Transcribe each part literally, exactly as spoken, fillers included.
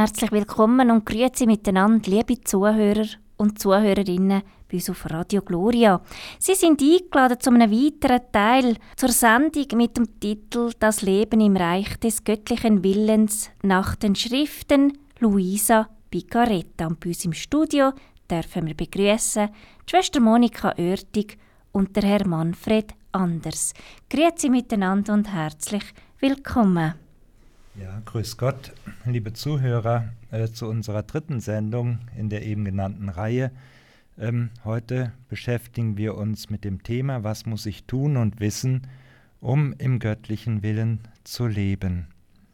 herzlich willkommen und grüezi miteinander, liebe Zuhörer und Zuhörerinnen bei uns auf Radio Gloria. Sie sind eingeladen zu einem weiteren Teil zur Sendung mit dem Titel «Das Leben im Reich des göttlichen Willens» nach den Schriften Luisa Picaretta. Und bei uns im Studio dürfen wir begrüßen die Schwester Monika Oertig und der Herr Manfred Anders. Grüezi miteinander und herzlich willkommen. Ja, grüß Gott, liebe Zuhörer, äh, zu unserer dritten Sendung in der eben genannten Reihe. Ähm, heute beschäftigen wir uns mit dem Thema, was muss ich tun und wissen, um im göttlichen Willen zu leben.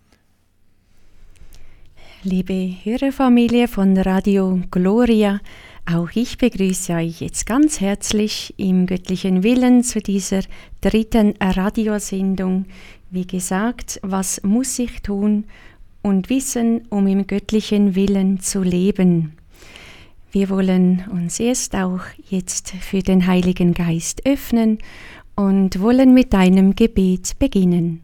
Liebe Hörerfamilie von Radio Gloria, auch ich begrüße euch jetzt ganz herzlich im göttlichen Willen zu dieser dritten Radiosendung. Wie gesagt, was muss ich tun und wissen, um im göttlichen Willen zu leben? Wir wollen uns erst auch jetzt für den Heiligen Geist öffnen und wollen mit einem Gebet beginnen.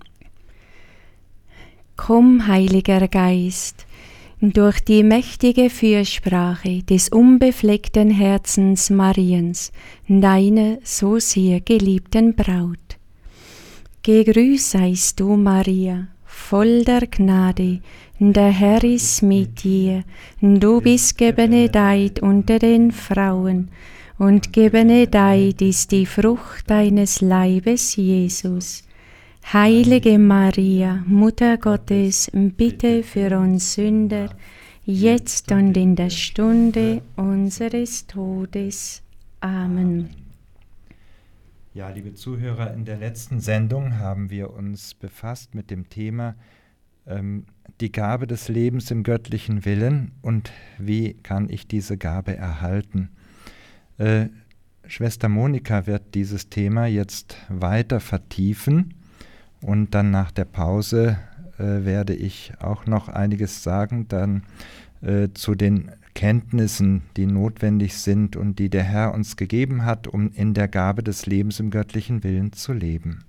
Komm, Heiliger Geist, durch die mächtige Fürsprache des unbefleckten Herzens Mariens, deiner so sehr geliebten Braut. Gegrüßt seist du, Maria, voll der Gnade, der Herr ist mit dir. Du bist gebenedeit unter den Frauen, und gebenedeit ist die Frucht deines Leibes, Jesus. Heilige Maria, Mutter Gottes, bitte für uns Sünder, jetzt und in der Stunde unseres Todes. Amen. Ja, liebe Zuhörer, in der letzten Sendung haben wir uns befasst mit dem Thema ähm, die Gabe des Lebens im göttlichen Willen und wie kann ich diese Gabe erhalten. Äh, Schwester Monika wird dieses Thema jetzt weiter vertiefen und dann nach der Pause äh, werde ich auch noch einiges sagen, dann äh, zu den Kenntnissen, die notwendig sind und die der Herr uns gegeben hat, um in der Gabe des Lebens im göttlichen Willen zu leben.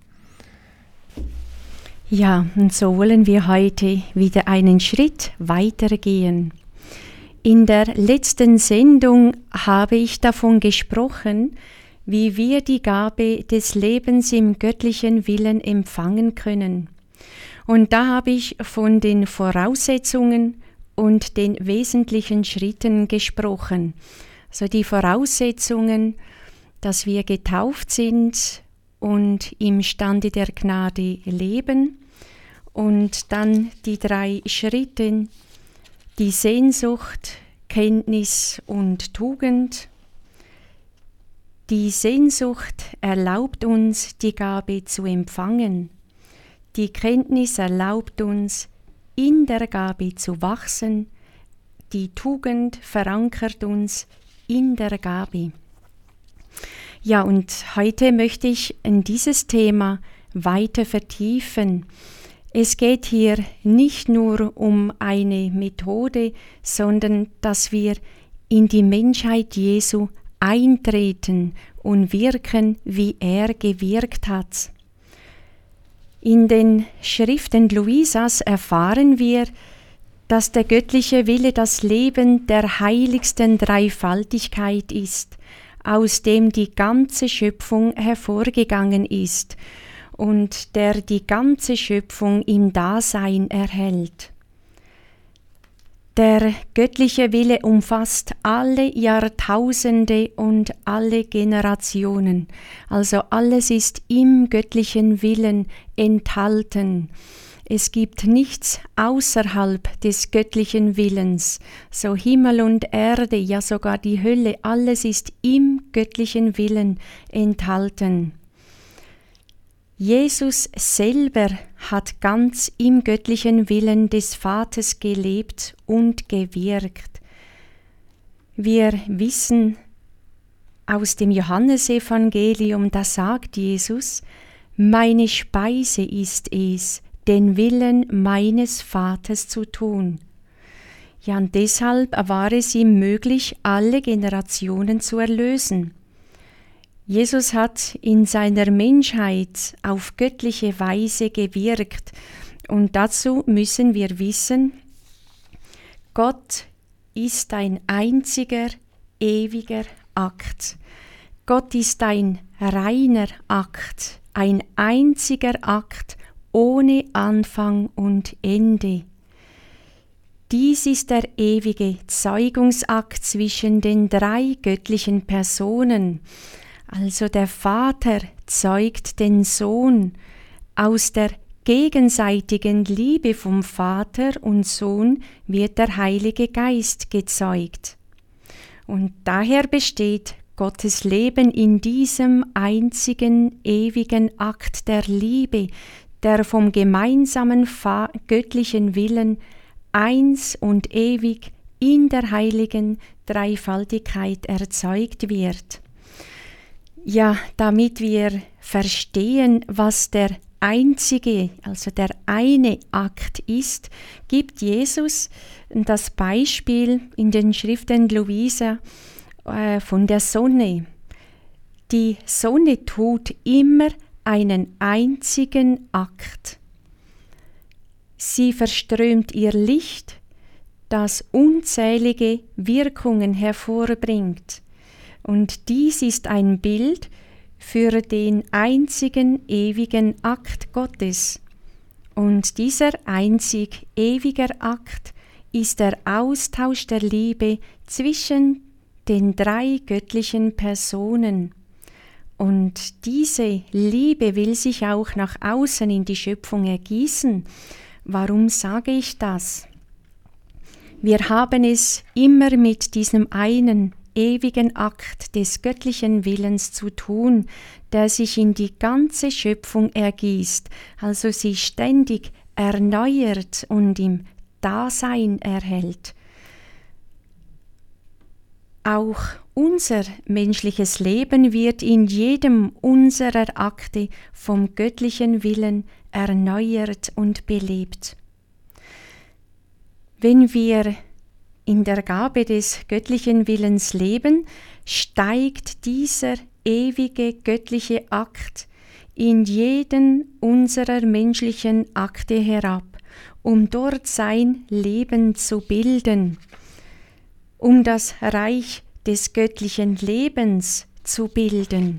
Ja, und so wollen wir heute wieder einen Schritt weitergehen. In der letzten Sendung habe ich davon gesprochen, wie wir die Gabe des Lebens im göttlichen Willen empfangen können. Und da habe ich von den Voraussetzungen und den wesentlichen Schritten gesprochen. Also die Voraussetzungen, dass wir getauft sind und im Stande der Gnade leben, und dann die drei Schritte, die Sehnsucht, Kenntnis und Tugend. Die Sehnsucht erlaubt uns, die Gabe zu empfangen. Die Kenntnis erlaubt uns, in der Gabe zu wachsen. Die Tugend verankert uns in der Gabe. Ja, und heute möchte ich in dieses Thema weiter vertiefen. Es geht hier nicht nur um eine Methode, sondern dass wir in die Menschheit Jesu eintreten und wirken, wie er gewirkt hat. In den Schriften Luisas erfahren wir, dass der göttliche Wille das Leben der heiligsten Dreifaltigkeit ist, aus dem die ganze Schöpfung hervorgegangen ist und der die ganze Schöpfung im Dasein erhält. Der göttliche Wille umfasst alle Jahrtausende und alle Generationen. Also alles ist im göttlichen Willen enthalten. Es gibt nichts außerhalb des göttlichen Willens. So Himmel und Erde, ja sogar die Hölle, alles ist im göttlichen Willen enthalten. Jesus selber hat ganz im göttlichen Willen des Vaters gelebt und gewirkt. Wir wissen aus dem Johannesevangelium, da sagt Jesus, meine Speise ist es, den Willen meines Vaters zu tun. Ja, und deshalb war es ihm möglich, alle Generationen zu erlösen. Jesus hat in seiner Menschheit auf göttliche Weise gewirkt und dazu müssen wir wissen, Gott ist ein einziger, ewiger Akt. Gott ist ein reiner Akt, ein einziger Akt ohne Anfang und Ende. Dies ist der ewige Zeugungsakt zwischen den drei göttlichen Personen. Also der Vater zeugt den Sohn. Aus der gegenseitigen Liebe vom Vater und Sohn wird der Heilige Geist gezeugt. Und daher besteht Gottes Leben in diesem einzigen ewigen Akt der Liebe, der vom gemeinsamen Fa- göttlichen Willen eins und ewig in der heiligen Dreifaltigkeit erzeugt wird. Ja, damit wir verstehen, was der einzige, also der eine Akt ist, gibt Jesus das Beispiel in den Schriften Luisa äh, von der Sonne. Die Sonne tut immer einen einzigen Akt. Sie verströmt ihr Licht, das unzählige Wirkungen hervorbringt. Und dies ist ein Bild für den einzigen ewigen Akt Gottes. Und dieser einzig ewige Akt ist der Austausch der Liebe zwischen den drei göttlichen Personen. Und diese Liebe will sich auch nach außen in die Schöpfung ergießen. Warum sage ich das? Wir haben es immer mit diesem einen ewigen Akt des göttlichen Willens zu tun, der sich in die ganze Schöpfung ergießt, also sie ständig erneuert und im Dasein erhält. Auch unser menschliches Leben wird in jedem unserer Akte vom göttlichen Willen erneuert und belebt. Wenn wir in der Gabe des göttlichen Willens leben, steigt dieser ewige göttliche Akt in jeden unserer menschlichen Akte herab, um dort sein Leben zu bilden, um das Reich des göttlichen Lebens zu bilden.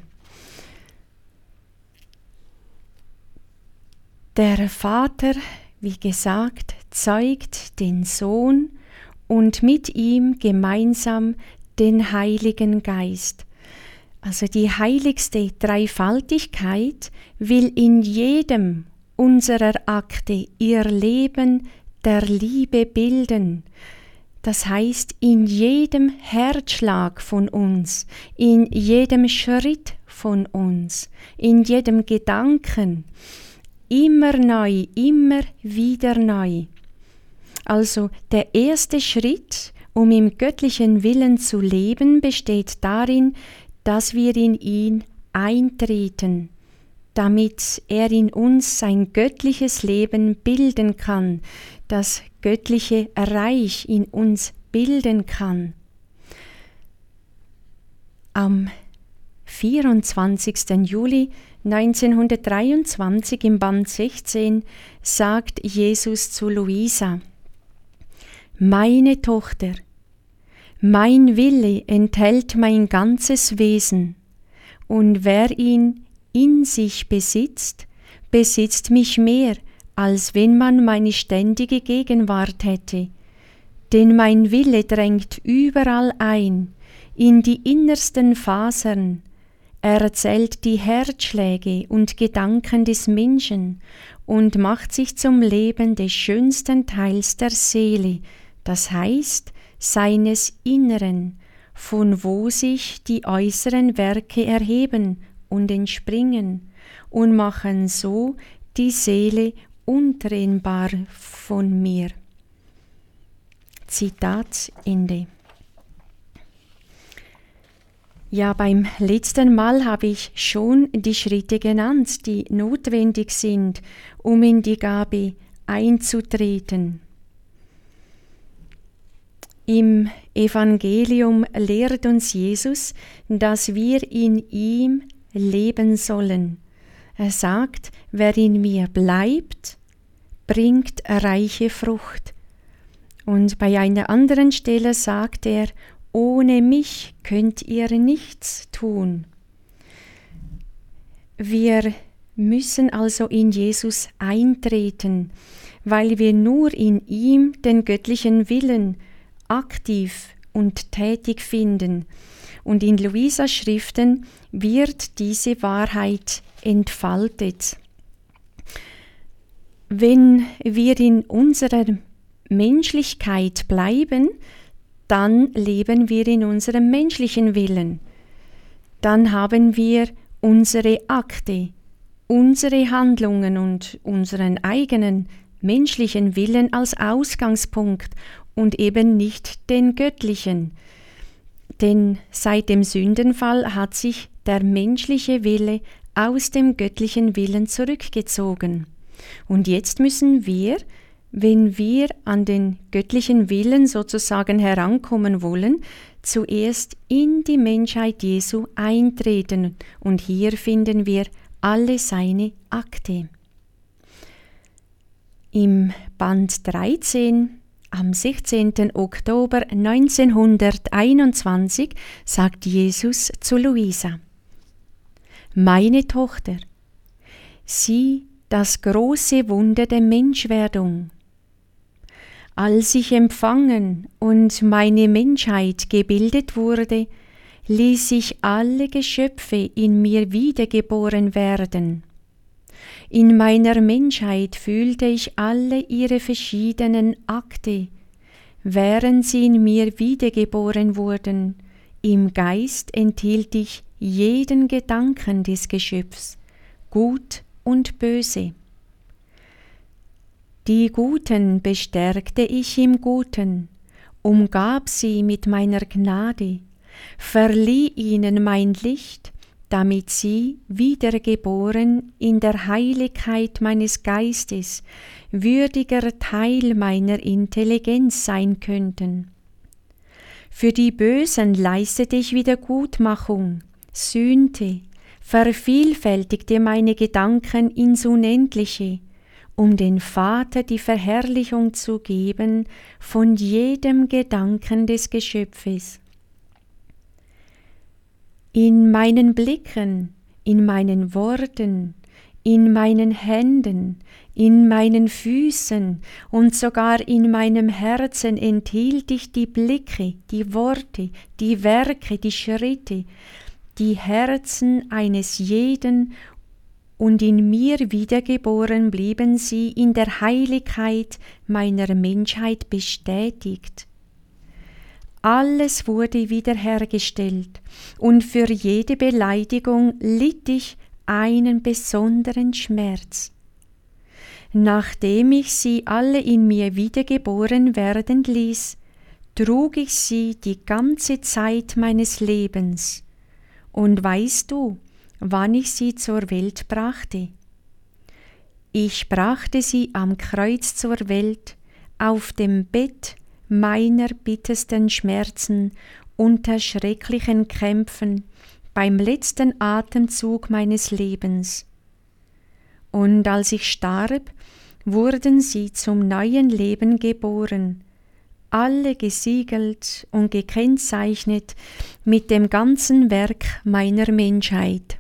Der Vater, wie gesagt, zeugt den Sohn und mit ihm gemeinsam den Heiligen Geist. Also die heiligste Dreifaltigkeit will in jedem unserer Akte ihr Leben der Liebe bilden. Das heißt, in jedem Herzschlag von uns, in jedem Schritt von uns, in jedem Gedanken, immer neu, immer wieder neu. Also der erste Schritt, um im göttlichen Willen zu leben, besteht darin, dass wir in ihn eintreten, damit er in uns sein göttliches Leben bilden kann, das göttliche Reich in uns bilden kann. Am vierundzwanzigsten Juli neunzehnhundertdreiundzwanzig im Band sechzehn sagt Jesus zu Luisa: Meine Tochter, mein Wille enthält mein ganzes Wesen, und wer ihn in sich besitzt, besitzt mich mehr, als wenn man meine ständige Gegenwart hätte. Denn mein Wille drängt überall ein, in die innersten Fasern. Er erzählt die Herzschläge und Gedanken des Menschen und macht sich zum Leben des schönsten Teils der Seele, das heißt seines Inneren, von wo sich die äußeren Werke erheben und entspringen und machen so die Seele untrennbar von mir. Zitat Ende. Ja, beim letzten Mal habe ich schon die Schritte genannt, die notwendig sind, um in die Gabe einzutreten. Im Evangelium lehrt uns Jesus, dass wir in ihm leben sollen. Er sagt, wer in mir bleibt, bringt reiche Frucht. Und bei einer anderen Stelle sagt er, ohne mich könnt ihr nichts tun. Wir müssen also in Jesus eintreten, weil wir nur in ihm den göttlichen Willen aktiv und tätig finden. Und in Luisas Schriften wird diese Wahrheit entfaltet. Wenn wir in unserer Menschlichkeit bleiben, dann leben wir in unserem menschlichen Willen. Dann haben wir unsere Akte, unsere Handlungen und unseren eigenen menschlichen Willen als Ausgangspunkt und eben nicht den göttlichen. Denn seit dem Sündenfall hat sich der menschliche Wille aus dem göttlichen Willen zurückgezogen. Und jetzt müssen wir, wenn wir an den göttlichen Willen sozusagen herankommen wollen, zuerst in die Menschheit Jesu eintreten. Und hier finden wir alle seine Akte. Im Band dreizehn, am sechzehnten Oktober neunzehnhunderteinundzwanzig, sagt Jesus zu Luisa: Meine Tochter, sieh das große Wunder der Menschwerdung. Als ich empfangen und meine Menschheit gebildet wurde, ließ ich alle Geschöpfe in mir wiedergeboren werden. In meiner Menschheit fühlte ich alle ihre verschiedenen Akte, während sie in mir wiedergeboren wurden. Im Geist enthielt ich jeden Gedanken des Geschöpfs, gut und böse. Die Guten bestärkte ich im Guten, umgab sie mit meiner Gnade, verlieh ihnen mein Licht, damit sie, wiedergeboren in der Heiligkeit meines Geistes, würdiger Teil meiner Intelligenz sein könnten. Für die Bösen leistete ich Wiedergutmachung, sühnte, vervielfältigte meine Gedanken ins Unendliche, um den Vater die Verherrlichung zu geben von jedem Gedanken des Geschöpfes. In meinen Blicken, in meinen Worten, in meinen Händen, in meinen Füßen und sogar in meinem Herzen enthielt ich die Blicke, die Worte, die Werke, die Schritte, die Herzen eines jeden, und in mir wiedergeboren blieben sie in der Heiligkeit meiner Menschheit bestätigt. Alles wurde wiederhergestellt, und für jede Beleidigung litt ich einen besonderen Schmerz. Nachdem ich sie alle in mir wiedergeboren werden ließ, trug ich sie die ganze Zeit meines Lebens. Und weißt du, wann ich sie zur Welt brachte? Ich brachte sie am Kreuz zur Welt, auf dem Bett meiner bittersten Schmerzen, unter schrecklichen Kämpfen, beim letzten Atemzug meines Lebens. Und als ich starb, wurden sie zum neuen Leben geboren, alle gesiegelt und gekennzeichnet mit dem ganzen Werk meiner Menschheit.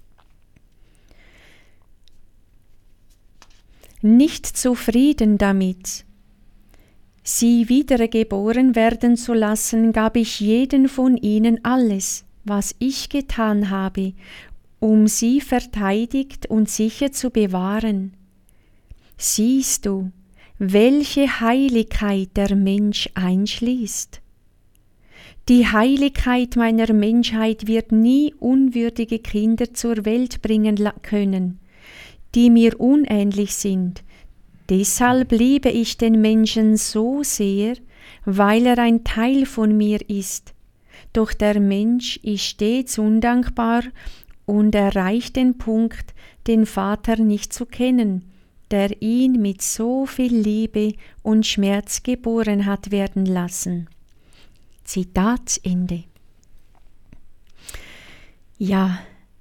Nicht zufrieden damit, sie wiedergeboren werden zu lassen, gab ich jeden von ihnen alles, was ich getan habe, um sie verteidigt und sicher zu bewahren. Siehst du, welche Heiligkeit der Mensch einschließt? Die Heiligkeit meiner Menschheit wird nie unwürdige Kinder zur Welt bringen können, die mir unähnlich sind. Deshalb liebe ich den Menschen so sehr, weil er ein Teil von mir ist. Doch der Mensch ist stets undankbar und erreicht den Punkt, den Vater nicht zu kennen, der ihn mit so viel Liebe und Schmerz geboren hat werden lassen. Zitat Ende. Ja,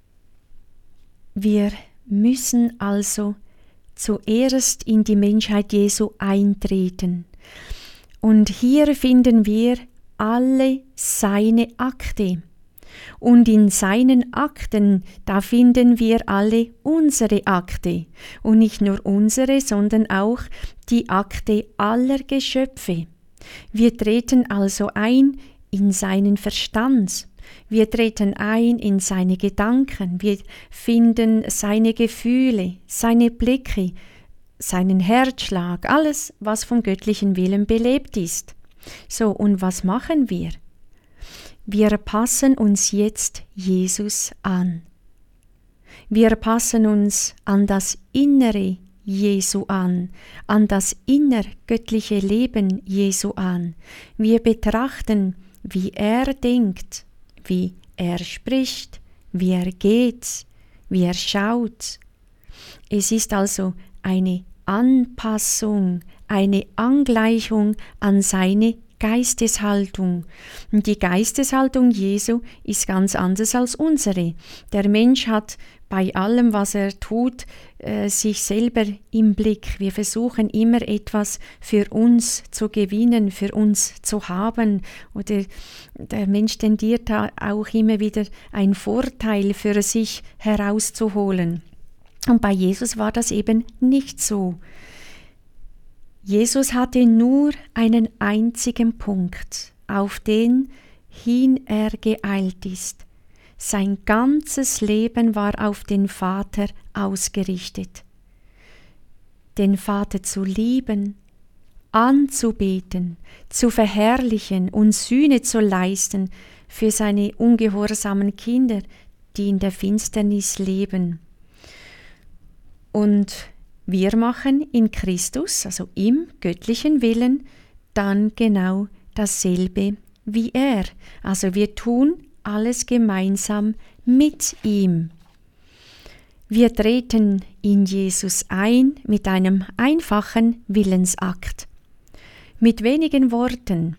wir müssen also zuerst in die Menschheit Jesu eintreten. Und hier finden wir alle seine Akte. Und in seinen Akten, da finden wir alle unsere Akte. Und nicht nur unsere, sondern auch die Akte aller Geschöpfe. Wir treten also ein in seinen Verstand. Wir treten ein in seine Gedanken. Wir finden seine Gefühle, seine Blicke, seinen Herzschlag, alles, was vom göttlichen Willen belebt ist. So, und was machen wir? Wir passen uns jetzt Jesus an. Wir passen uns an das innere Jesu an, an das innergöttliche Leben Jesu an. Wir betrachten, wie er denkt, wie er spricht, wie er geht, wie er schaut. Es ist also eine Anpassung, eine Angleichung an seine Geisteshaltung. Und die Geisteshaltung Jesu ist ganz anders als unsere. Der Mensch hat bei allem, was er tut, äh, sich selber im Blick. Wir versuchen immer etwas für uns zu gewinnen, für uns zu haben. Oder der Mensch tendiert auch immer wieder einen Vorteil für sich herauszuholen. Und bei Jesus war das eben nicht so. Jesus hatte nur einen einzigen Punkt, auf den hin er geeilt ist. Sein ganzes Leben war auf den Vater ausgerichtet. Den Vater zu lieben, anzubeten, zu verherrlichen und Sühne zu leisten für seine ungehorsamen Kinder, die in der Finsternis leben. Und wir machen in Christus, also im göttlichen Willen, dann genau dasselbe wie er. Also wir tun alles gemeinsam mit ihm. Wir treten in Jesus ein mit einem einfachen Willensakt. Mit wenigen Worten.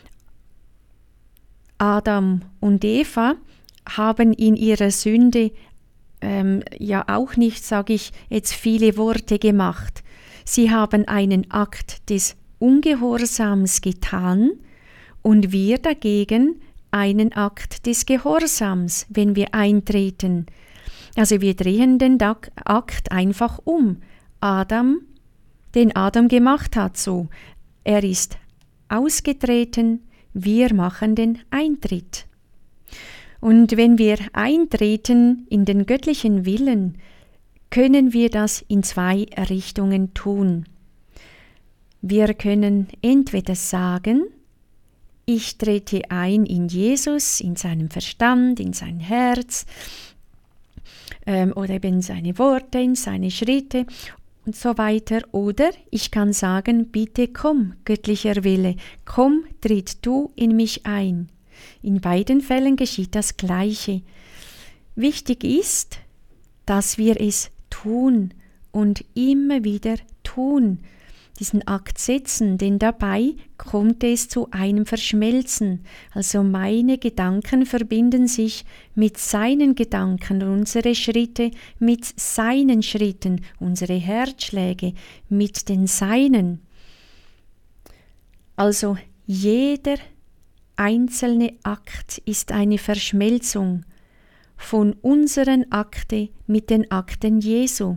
Adam und Eva haben in ihrer Sünde Ähm, ja auch nicht, sage ich, jetzt viele Worte gemacht. Sie haben einen Akt des Ungehorsams getan und wir dagegen einen Akt des Gehorsams, wenn wir eintreten. Also wir drehen den Akt einfach um. Adam, den Adam gemacht hat, so. Er ist ausgetreten, wir machen den Eintritt. Und wenn wir eintreten in den göttlichen Willen, können wir das in zwei Richtungen tun. Wir können entweder sagen, ich trete ein in Jesus, in seinem Verstand, in sein Herz, ähm, oder eben in seine Worte, in seine Schritte und so weiter. Oder ich kann sagen, bitte komm, göttlicher Wille, komm, tritt du in mich ein. In beiden Fällen geschieht das Gleiche. Wichtig ist, dass wir es tun und immer wieder tun, diesen Akt setzen, denn dabei kommt es zu einem Verschmelzen. Also meine Gedanken verbinden sich mit seinen Gedanken, unsere Schritte mit seinen Schritten, unsere Herzschläge mit den seinen. Also jeder einzelne Akt ist eine Verschmelzung von unseren Akten mit den Akten Jesu.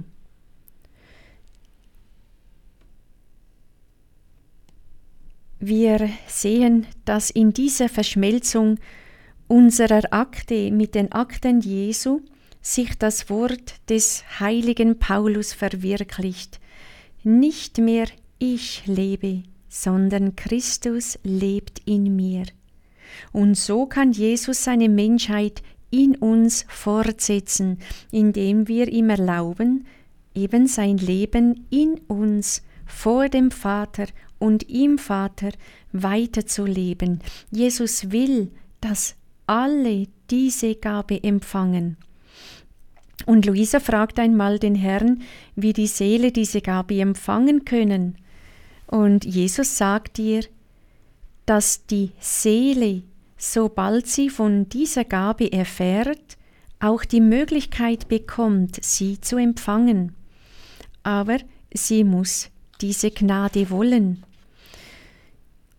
Wir sehen, dass in dieser Verschmelzung unserer Akte mit den Akten Jesu sich das Wort des heiligen Paulus verwirklicht. Nicht mehr ich lebe, sondern Christus lebt in mir. Und so kann Jesus seine Menschheit in uns fortsetzen, indem wir ihm erlauben, eben sein Leben in uns vor dem Vater und im Vater weiterzuleben. Jesus will, dass alle diese Gabe empfangen. Und Luisa fragt einmal den Herrn, wie die Seele diese Gabe empfangen können. Und Jesus sagt ihr, dass die Seele, sobald sie von dieser Gabe erfährt, auch die Möglichkeit bekommt, sie zu empfangen. Aber sie muss diese Gnade wollen.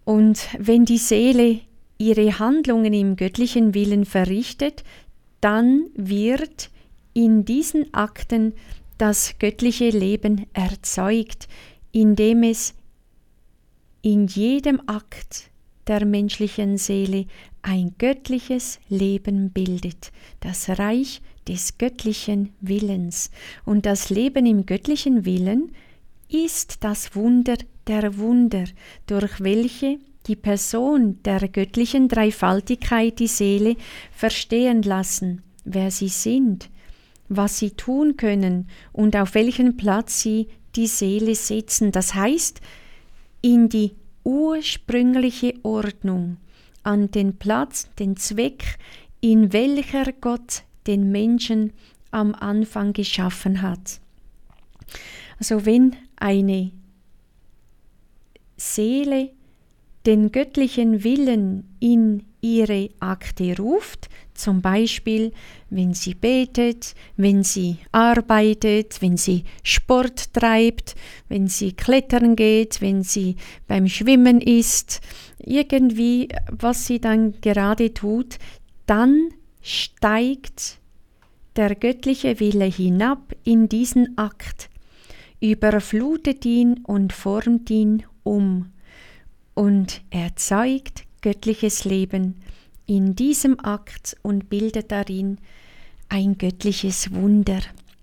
Und wenn die Seele ihre Handlungen im göttlichen Willen verrichtet, dann wird in diesen Akten das göttliche Leben erzeugt, indem es in jedem Akt der menschlichen Seele ein göttliches Leben bildet, das Reich des göttlichen Willens. Und das Leben im göttlichen Willen ist das Wunder der Wunder, durch welche die Person der göttlichen Dreifaltigkeit die Seele verstehen lassen, wer sie sind, was sie tun können und auf welchen Platz sie die Seele setzen. Das heißt, in die ursprüngliche Ordnung, an den Platz, den Zweck, in welcher Gott den Menschen am Anfang geschaffen hat. Also wenn eine Seele den göttlichen Willen in ihre Akte ruft, zum Beispiel wenn sie betet, wenn sie arbeitet, wenn sie Sport treibt, wenn sie klettern geht, wenn sie beim Schwimmen ist, irgendwie, was sie dann gerade tut, dann steigt der göttliche Wille hinab in diesen Akt, überflutet ihn und formt ihn um und erzeugt göttliches Leben in diesem Akt und bildet darin ein göttliches Wunder.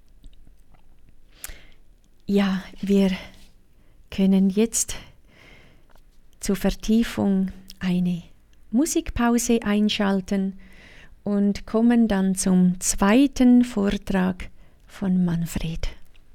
Ja, wir können jetzt zur Vertiefung eine Musikpause einschalten und kommen dann zum zweiten Vortrag von Manfred.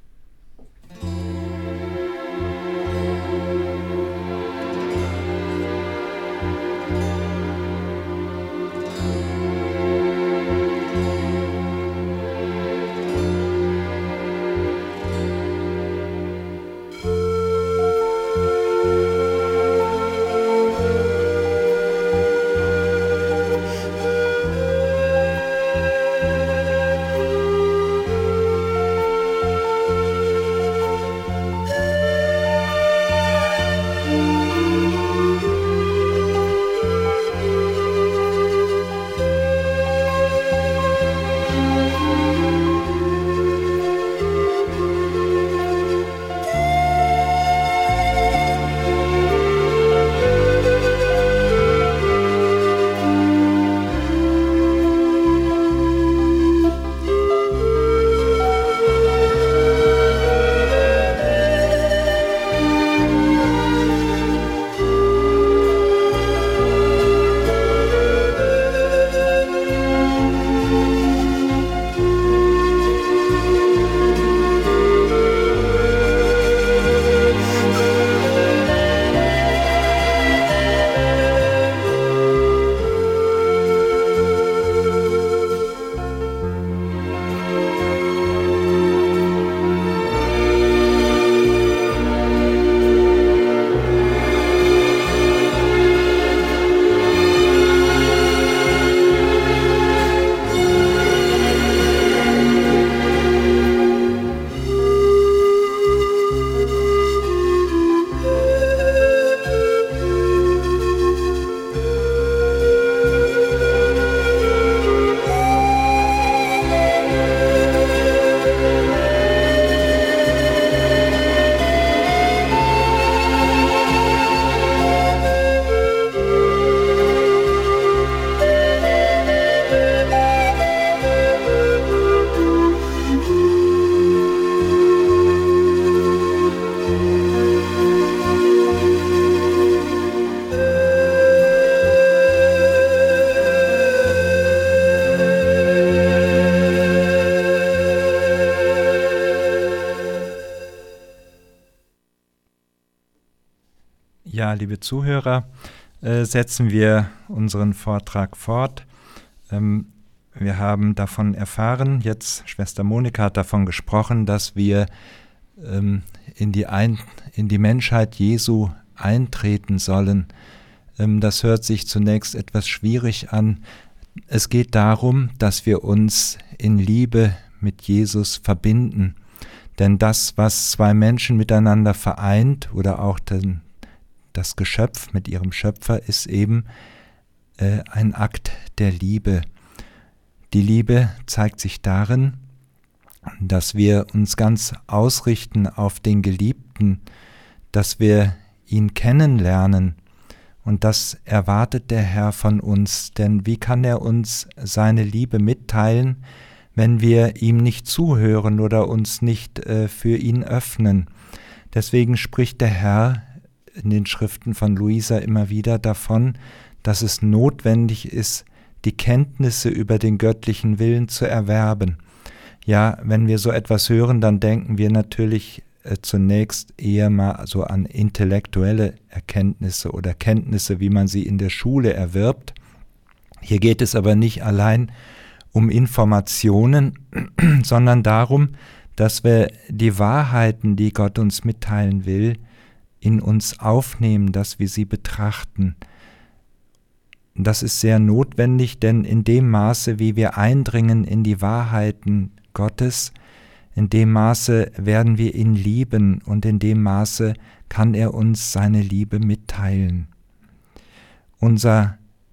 Ja, liebe Zuhörer, äh, setzen wir unseren Vortrag fort. Ähm, wir haben davon erfahren, jetzt Schwester Monika hat davon gesprochen, dass wir ähm, in, die Ein- in die Menschheit Jesu eintreten sollen. Ähm, das hört sich zunächst etwas schwierig an. Es geht darum, dass wir uns in Liebe mit Jesus verbinden. Denn das, was zwei Menschen miteinander vereint oder auch den das Geschöpf mit ihrem Schöpfer ist eben äh, ein Akt der Liebe. Die Liebe zeigt sich darin, dass wir uns ganz ausrichten auf den Geliebten, dass wir ihn kennenlernen. Und das erwartet der Herr von uns, denn wie kann er uns seine Liebe mitteilen, wenn wir ihm nicht zuhören oder uns nicht äh, für ihn öffnen? Deswegen spricht der Herr in den Schriften von Luisa immer wieder davon, dass es notwendig ist, die Kenntnisse über den göttlichen Willen zu erwerben. Ja, wenn wir so etwas hören, dann denken wir natürlich äh, zunächst eher mal so an intellektuelle Erkenntnisse oder Kenntnisse, wie man sie in der Schule erwirbt. Hier geht es aber nicht allein um Informationen, sondern darum, dass wir die Wahrheiten, die Gott uns mitteilen will, in uns aufnehmen, dass wir sie betrachten. Das ist sehr notwendig, denn in dem Maße, wie wir eindringen in die Wahrheiten Gottes, in dem Maße werden wir ihn lieben und in dem Maße kann er uns seine Liebe mitteilen. Unser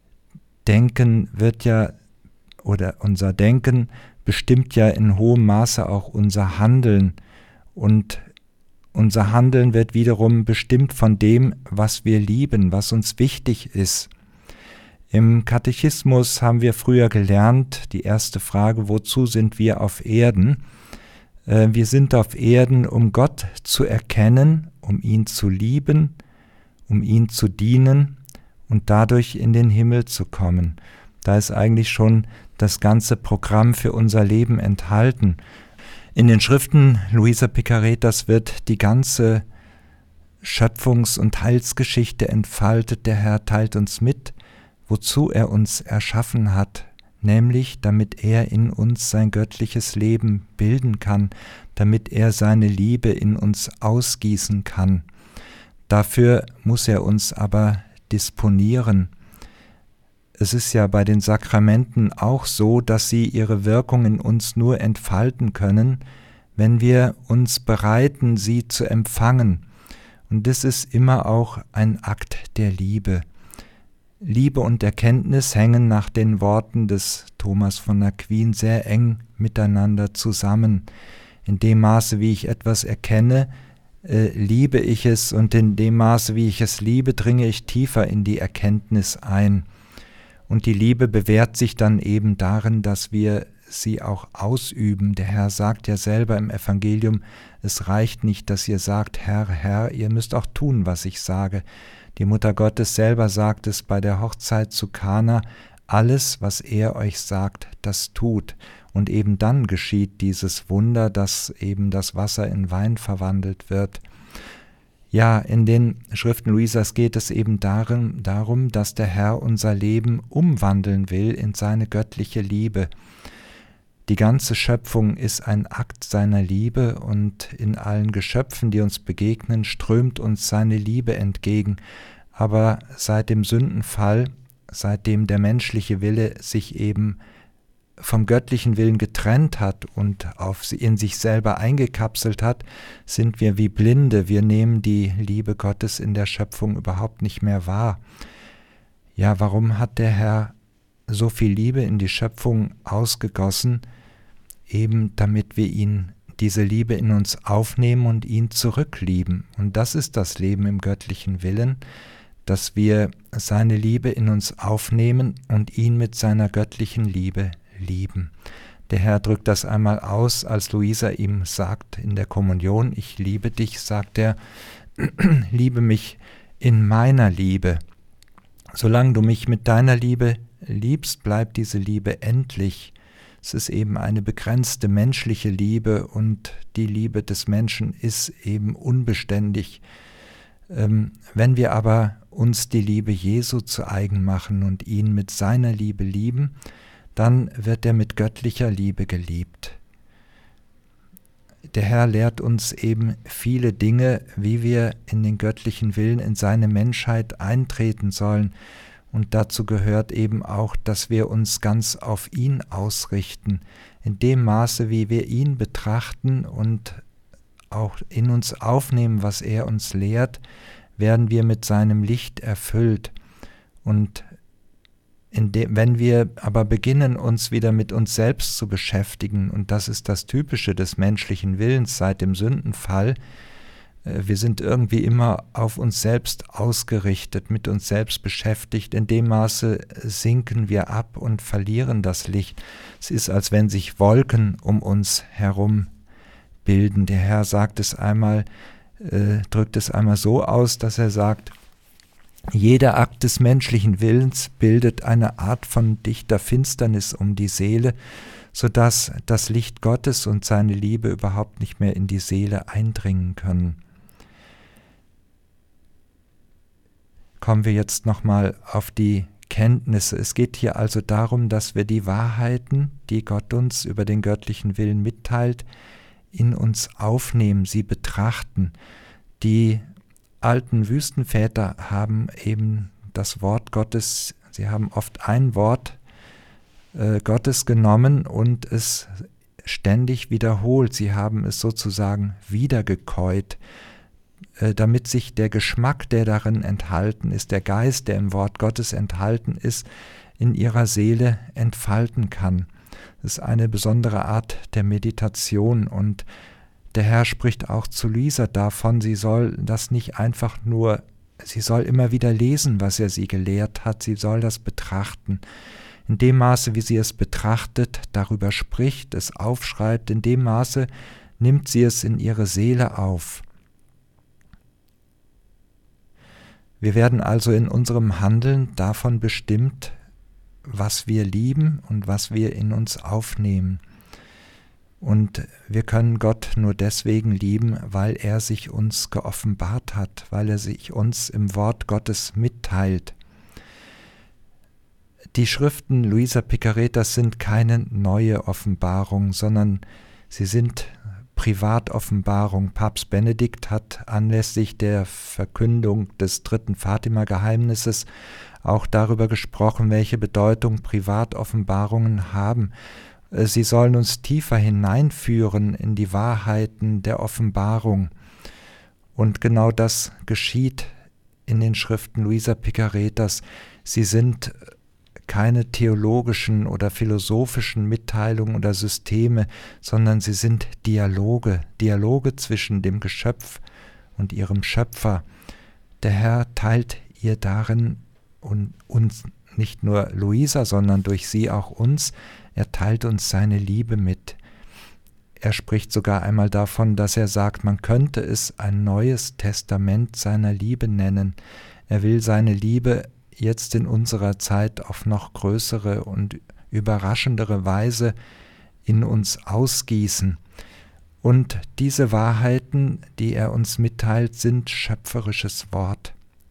Denken wird ja, oder unser Denken bestimmt ja in hohem Maße auch unser Handeln, und unser Handeln wird wiederum bestimmt von dem, was wir lieben, was uns wichtig ist. Im Katechismus haben wir früher gelernt, die erste Frage, wozu sind wir auf Erden? Äh, wir sind auf Erden, um Gott zu erkennen, um ihn zu lieben, um ihn zu dienen und dadurch in den Himmel zu kommen. Da ist eigentlich schon das ganze Programm für unser Leben enthalten. In den Schriften Luisa Picaretas wird die ganze Schöpfungs- und Heilsgeschichte entfaltet. Der Herr teilt uns mit, wozu er uns erschaffen hat, nämlich damit er in uns sein göttliches Leben bilden kann, damit er seine Liebe in uns ausgießen kann. Dafür muss er uns aber disponieren. Es ist ja bei den Sakramenten auch so, dass sie ihre Wirkung in uns nur entfalten können, wenn wir uns bereiten, sie zu empfangen. Und das ist immer auch ein Akt der Liebe. Liebe und Erkenntnis hängen nach den Worten des Thomas von Aquin sehr eng miteinander zusammen. In dem Maße, wie ich etwas erkenne, äh, liebe ich es, und in dem Maße, wie ich es liebe, dringe ich tiefer in die Erkenntnis ein. Und die Liebe bewährt sich dann eben darin, dass wir sie auch ausüben. Der Herr sagt ja selber im Evangelium, es reicht nicht, dass ihr sagt, Herr, Herr, ihr müsst auch tun, was ich sage. Die Mutter Gottes selber sagt es bei der Hochzeit zu Kana, alles, was er euch sagt, das tut. Und eben dann geschieht dieses Wunder, dass eben das Wasser in Wein verwandelt wird. Ja, in den Schriften Luisas geht es eben darum, darum, dass der Herr unser Leben umwandeln will in seine göttliche Liebe. Die ganze Schöpfung ist ein Akt seiner Liebe, und in allen Geschöpfen, die uns begegnen, strömt uns seine Liebe entgegen. Aber seit dem Sündenfall, seitdem der menschliche Wille sich eben vom göttlichen Willen getrennt hat und auf in sich selber eingekapselt hat, sind wir wie Blinde. Wir nehmen die Liebe Gottes in der Schöpfung überhaupt nicht mehr wahr. Ja, warum hat der Herr so viel Liebe in die Schöpfung ausgegossen? Eben damit wir ihn, diese Liebe in uns aufnehmen und ihn zurücklieben. Und das ist das Leben im göttlichen Willen, dass wir seine Liebe in uns aufnehmen und ihn mit seiner göttlichen Liebe lieben. Der Herr drückt das einmal aus, als Luisa ihm sagt in der Kommunion, ich liebe dich, sagt er, liebe mich in meiner Liebe. Solange du mich mit deiner Liebe liebst, bleibt diese Liebe endlich. Es ist eben eine begrenzte menschliche Liebe, und die Liebe des Menschen ist eben unbeständig. Ähm, wenn wir aber uns die Liebe Jesu zu eigen machen und ihn mit seiner Liebe lieben, dann wird er mit göttlicher Liebe geliebt. Der Herr lehrt uns eben viele Dinge, wie wir in den göttlichen Willen, in seine Menschheit eintreten sollen. Und dazu gehört eben auch, dass wir uns ganz auf ihn ausrichten, in dem Maße, wie wir ihn betrachten und auch in uns aufnehmen, was er uns lehrt, werden wir mit seinem Licht erfüllt. Und in dem, wenn wir aber beginnen, uns wieder mit uns selbst zu beschäftigen, und das ist das Typische des menschlichen Willens seit dem Sündenfall, wir sind irgendwie immer auf uns selbst ausgerichtet, mit uns selbst beschäftigt. In dem Maße sinken wir ab und verlieren das Licht. Es ist, als wenn sich Wolken um uns herum bilden. Der Herr sagt es einmal, äh, drückt es einmal so aus, dass er sagt, jeder Akt des menschlichen Willens bildet eine Art von dichter Finsternis um die Seele, sodass das Licht Gottes und seine Liebe überhaupt nicht mehr in die Seele eindringen können. Kommen wir jetzt nochmal auf die Kenntnisse. Es geht hier also darum, dass wir die Wahrheiten, die Gott uns über den göttlichen Willen mitteilt, in uns aufnehmen, sie betrachten. Die alten Wüstenväter haben eben das Wort Gottes, sie haben oft ein Wort äh, Gottes genommen und es ständig wiederholt. Sie haben es sozusagen wiedergekäut, damit sich der Geschmack, der darin enthalten ist, der Geist, der im Wort Gottes enthalten ist, in ihrer Seele entfalten kann. Das ist eine besondere Art der Meditation, und der Herr spricht auch zu Luisa davon, sie soll das nicht einfach nur, sie soll immer wieder lesen, was er sie gelehrt hat, sie soll das betrachten. In dem Maße, wie sie es betrachtet, darüber spricht, es aufschreibt, in dem Maße nimmt sie es in ihre Seele auf. Wir werden also in unserem Handeln davon bestimmt, was wir lieben und was wir in uns aufnehmen. Und wir können Gott nur deswegen lieben, weil er sich uns geoffenbart hat, weil er sich uns im Wort Gottes mitteilt. Die Schriften Luisa Picaretas sind keine neue Offenbarung, sondern sie sind Privatoffenbarung. Papst Benedikt hat anlässlich der Verkündung des dritten Fatima-Geheimnisses auch darüber gesprochen, welche Bedeutung Privatoffenbarungen haben. Sie sollen uns tiefer hineinführen in die Wahrheiten der Offenbarung. Und genau das geschieht in den Schriften Luisa Picaretas. Sie sind keine theologischen oder philosophischen Mitteilungen oder Systeme, sondern sie sind Dialoge, Dialoge zwischen dem Geschöpf und ihrem Schöpfer. Der Herr teilt ihr darin und uns, nicht nur Luisa, sondern durch sie auch uns, er teilt uns seine Liebe mit. Er spricht sogar einmal davon, dass er sagt, man könnte es ein neues Testament seiner Liebe nennen. Er will seine Liebe jetzt in unserer Zeit auf noch größere und überraschendere Weise in uns ausgießen. Und diese Wahrheiten, die er uns mitteilt, sind schöpferisches Wort.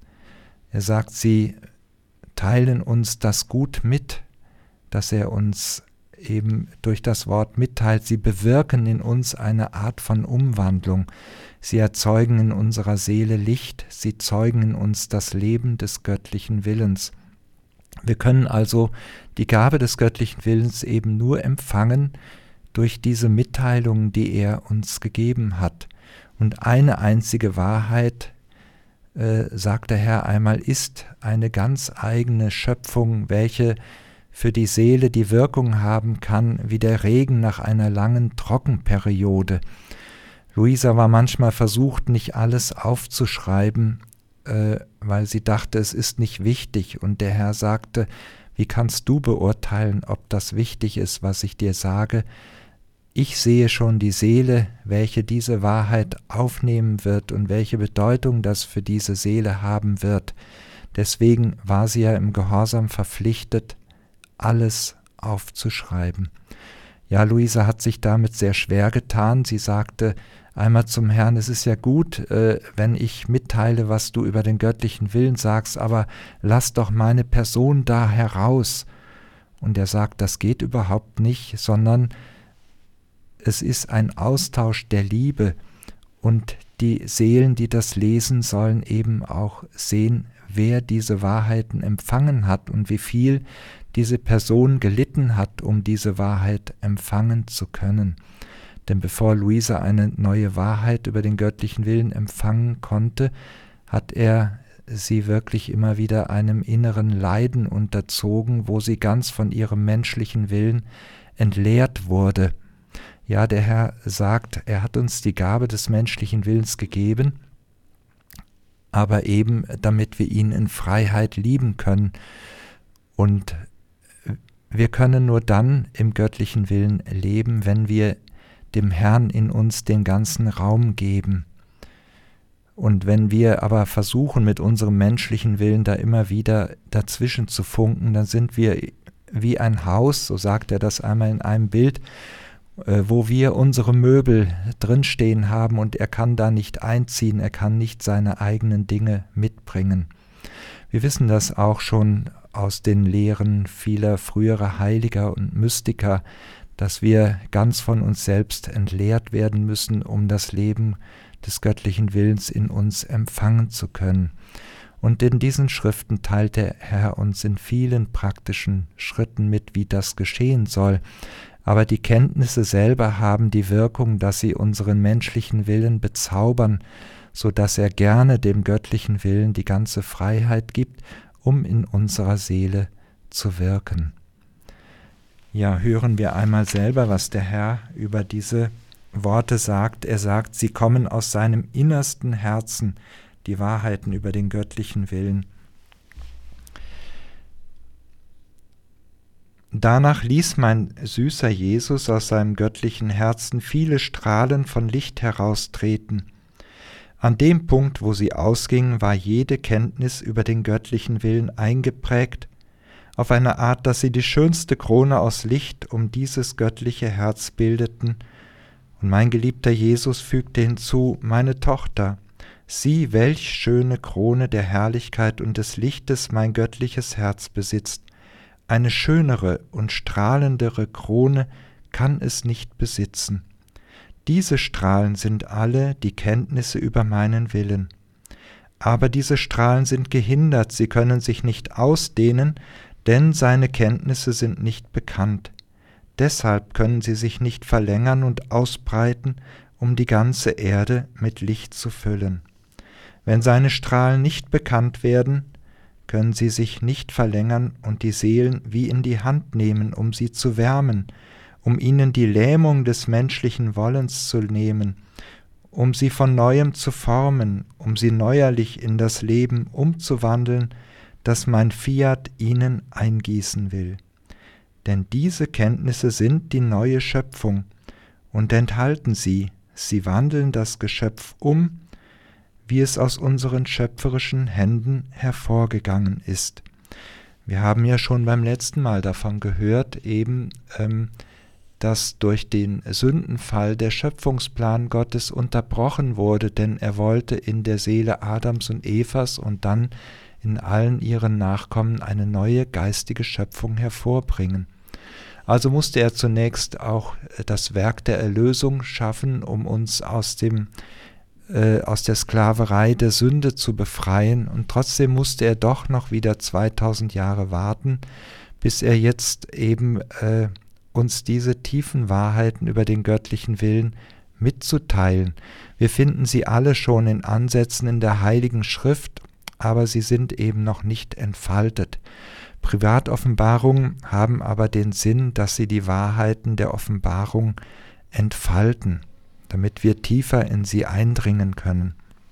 Er sagt, sie teilen uns das Gut mit, das er uns eben durch das Wort mitteilt. Sie bewirken in uns eine Art von Umwandlung. Sie erzeugen in unserer Seele Licht, sie zeugen in uns das Leben des göttlichen Willens. Wir können also die Gabe des göttlichen Willens eben nur empfangen durch diese Mitteilungen, die er uns gegeben hat. Und eine einzige Wahrheit, äh, sagt der Herr einmal, ist eine ganz eigene Schöpfung, welche für die Seele die Wirkung haben kann wie der Regen nach einer langen Trockenperiode. Luisa war manchmal versucht, nicht alles aufzuschreiben, äh, weil sie dachte, es ist nicht wichtig. Und der Herr sagte, wie kannst du beurteilen, ob das wichtig ist, was ich dir sage? Ich sehe schon die Seele, welche diese Wahrheit aufnehmen wird und welche Bedeutung das für diese Seele haben wird. Deswegen war sie ja im Gehorsam verpflichtet, alles aufzuschreiben. Ja, Luisa hat sich damit sehr schwer getan. Sie sagte einmal zum Herrn, es ist ja gut, äh, wenn ich mitteile, was du über den göttlichen Willen sagst, aber lass doch meine Person da heraus. Und er sagt, das geht überhaupt nicht, sondern es ist ein Austausch der Liebe, und die Seelen, die das lesen, sollen eben auch sehen, wer diese Wahrheiten empfangen hat und wie viel diese Person gelitten hat, um diese Wahrheit empfangen zu können. Denn bevor Luisa eine neue Wahrheit über den göttlichen Willen empfangen konnte, hat er sie wirklich immer wieder einem inneren Leiden unterzogen, wo sie ganz von ihrem menschlichen Willen entleert wurde. Ja, der Herr sagt, er hat uns die Gabe des menschlichen Willens gegeben, aber eben damit wir ihn in Freiheit lieben können. Und wir können nur dann im göttlichen Willen leben, wenn wir dem Herrn in uns den ganzen Raum geben. Und wenn wir aber versuchen, mit unserem menschlichen Willen da immer wieder dazwischen zu funken, dann sind wir wie ein Haus, so sagt er das einmal in einem Bild, wo wir unsere Möbel drinstehen haben und er kann da nicht einziehen, er kann nicht seine eigenen Dinge mitbringen. Wir wissen das auch schon aus den Lehren vieler früherer Heiliger und Mystiker, dass wir ganz von uns selbst entleert werden müssen, um das Leben des göttlichen Willens in uns empfangen zu können. Und in diesen Schriften teilt der Herr uns in vielen praktischen Schritten mit, wie das geschehen soll. Aber die Kenntnisse selber haben die Wirkung, dass sie unseren menschlichen Willen bezaubern, so dass er gerne dem göttlichen Willen die ganze Freiheit gibt, um in unserer Seele zu wirken. Ja, hören wir einmal selber, was der Herr über diese Worte sagt. Er sagt, sie kommen aus seinem innersten Herzen, die Wahrheiten über den göttlichen Willen. Danach ließ mein süßer Jesus aus seinem göttlichen Herzen viele Strahlen von Licht heraustreten. An dem Punkt, wo sie ausgingen, war jede Kenntnis über den göttlichen Willen eingeprägt, auf eine Art, dass sie die schönste Krone aus Licht um dieses göttliche Herz bildeten. Und mein geliebter Jesus fügte hinzu, meine Tochter, sieh, welch schöne Krone der Herrlichkeit und des Lichtes mein göttliches Herz besitzt. Eine schönere und strahlendere Krone kann es nicht besitzen. Diese Strahlen sind alle die Kenntnisse über meinen Willen. Aber diese Strahlen sind gehindert, sie können sich nicht ausdehnen, denn seine Kenntnisse sind nicht bekannt. Deshalb können sie sich nicht verlängern und ausbreiten, um die ganze Erde mit Licht zu füllen. Wenn seine Strahlen nicht bekannt werden, können sie sich nicht verlängern und die Seelen wie in die Hand nehmen, um sie zu wärmen, um ihnen die Lähmung des menschlichen Wollens zu nehmen, um sie von Neuem zu formen, um sie neuerlich in das Leben umzuwandeln, das mein Fiat ihnen eingießen will. Denn diese Kenntnisse sind die neue Schöpfung und enthalten sie, sie wandeln das Geschöpf um, wie es aus unseren schöpferischen Händen hervorgegangen ist. Wir haben ja schon beim letzten Mal davon gehört, eben, ähm, dass durch den Sündenfall der Schöpfungsplan Gottes unterbrochen wurde, denn er wollte in der Seele Adams und Evas und dann in allen ihren Nachkommen eine neue geistige Schöpfung hervorbringen. Also musste er zunächst auch das Werk der Erlösung schaffen, um uns aus dem äh, aus der Sklaverei der Sünde zu befreien, und trotzdem musste er doch noch wieder zweitausend Jahre warten, bis er jetzt eben äh, uns diese tiefen Wahrheiten über den göttlichen Willen mitzuteilen. Wir finden sie alle schon in Ansätzen in der Heiligen Schrift, aber sie sind eben noch nicht entfaltet. Privatoffenbarungen haben aber den Sinn, dass sie die Wahrheiten der Offenbarung entfalten, damit wir tiefer in sie eindringen können.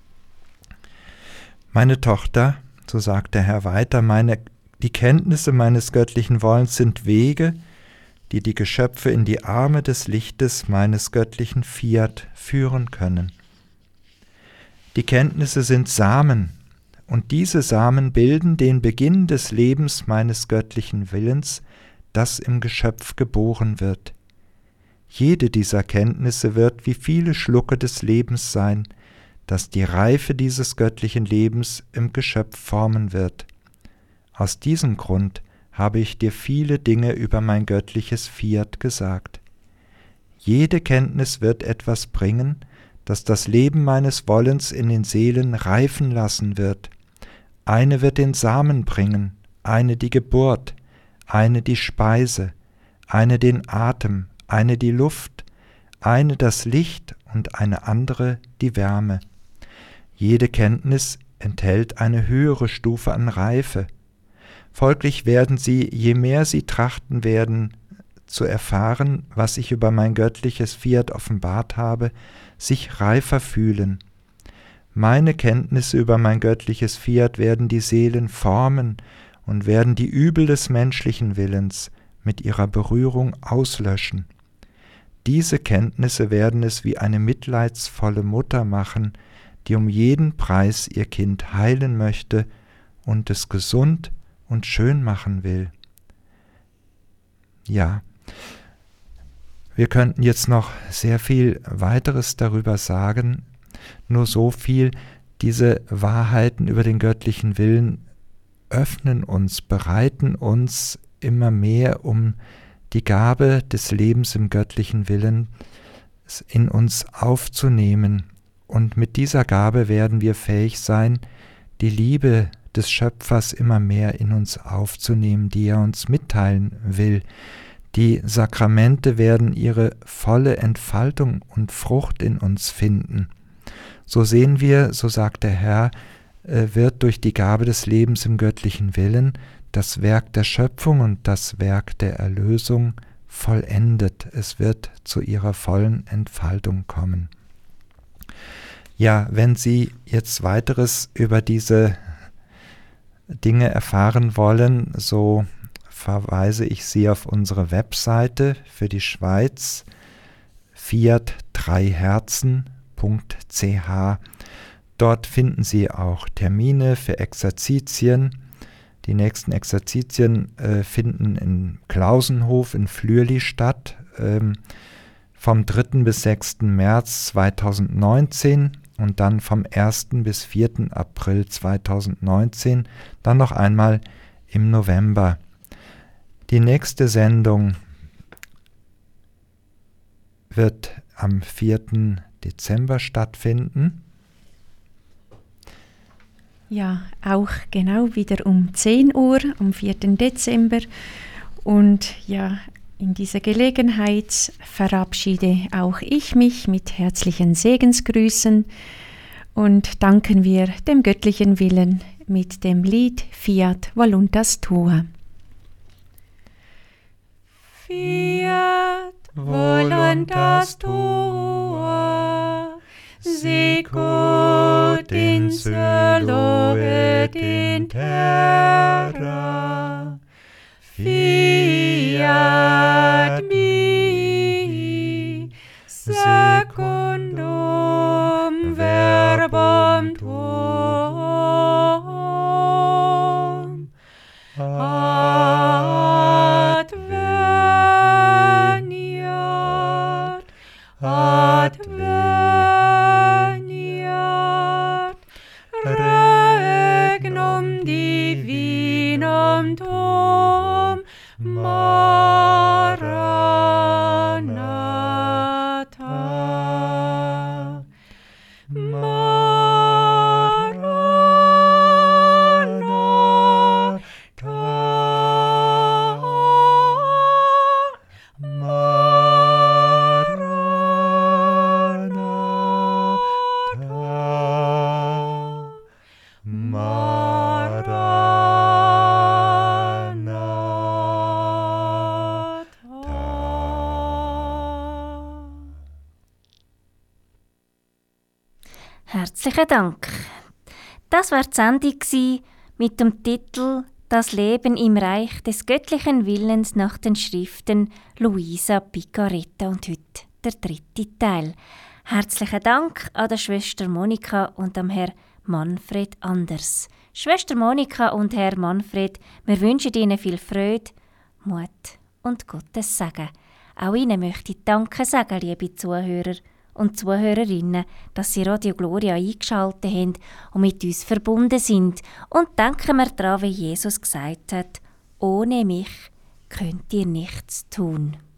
Meine Tochter, so sagt der Herr weiter, meine, die Kenntnisse meines göttlichen Wollens sind Wege, die die Geschöpfe in die Arme des Lichtes meines göttlichen Fiat führen können. Die Kenntnisse sind Samen, und diese Samen bilden den Beginn des Lebens meines göttlichen Willens, das im Geschöpf geboren wird. Jede dieser Kenntnisse wird wie viele Schlucke des Lebens sein, das die Reife dieses göttlichen Lebens im Geschöpf formen wird. Aus diesem Grund habe ich dir viele Dinge über mein göttliches Fiat gesagt. Jede Kenntnis wird etwas bringen, das das Leben meines Wollens in den Seelen reifen lassen wird. Eine wird den Samen bringen, eine die Geburt, eine die Speise, eine den Atem, eine die Luft, eine das Licht und eine andere die Wärme. Jede Kenntnis enthält eine höhere Stufe an Reife. Folglich werden sie, je mehr sie trachten werden, zu erfahren, was ich über mein göttliches Fiat offenbart habe, sich reifer fühlen. Meine Kenntnisse über mein göttliches Fiat werden die Seelen formen und werden die Übel des menschlichen Willens mit ihrer Berührung auslöschen. Diese Kenntnisse werden es wie eine mitleidsvolle Mutter machen, die um jeden Preis ihr Kind heilen möchte und es gesund und schön machen will. Ja, wir könnten jetzt noch sehr viel weiteres darüber sagen, nur so viel, diese Wahrheiten über den göttlichen Willen öffnen uns, bereiten uns immer mehr, um die Gabe des Lebens im göttlichen Willen in uns aufzunehmen. Und mit dieser Gabe werden wir fähig sein, die Liebe des Schöpfers immer mehr in uns aufzunehmen, die er uns mitteilen will. Die Sakramente werden ihre volle Entfaltung und Frucht in uns finden. So sehen wir, so sagt der Herr, wird durch die Gabe des Lebens im göttlichen Willen das Werk der Schöpfung und das Werk der Erlösung vollendet. Es wird zu ihrer vollen Entfaltung kommen. Ja, wenn Sie jetzt weiteres über diese Dinge erfahren wollen, so verweise ich Sie auf unsere Webseite für die Schweiz, fiat drei herzen punkt c h. Dort finden Sie auch Termine für Exerzitien. Die nächsten Exerzitien äh, finden in Klausenhof in Flürli statt, ähm, vom dritten bis sechsten März zweitausendneunzehn und dann vom ersten bis vierten April zweitausendneunzehn, dann noch einmal im November. Die nächste Sendung wird am vierten Dezember stattfinden. Ja, auch genau wieder um zehn Uhr am vierten Dezember. Und ja, in dieser Gelegenheit verabschiede auch ich mich mit herzlichen Segensgrüßen und danken wir dem göttlichen Willen mit dem Lied Fiat Voluntas Tua. Fiat voluntas tua, sicut in cielo et in terra. Fiat mihi secundum verbum tuum. Adveniat, adveniat, regnum divinum tuum, Maranatha. Herzlichen Dank. Das war die Sendung mit dem Titel Das Leben im Reich des göttlichen Willens nach den Schriften Luisa Picaretta und heute der dritte Teil. Herzlichen Dank an der Schwester Monika und am Herr Manfred Anders. Schwester Monika und Herr Manfred, wir wünschen Ihnen viel Freude, Mut und Gottes Segen. Auch Ihnen möchte ich Danke sagen, liebe Zuhörer und Zuhörerinnen, dass Sie Radio Gloria eingeschaltet haben und mit uns verbunden sind. Und denken wir daran, wie Jesus gesagt hat, ohne mich könnt ihr nichts tun.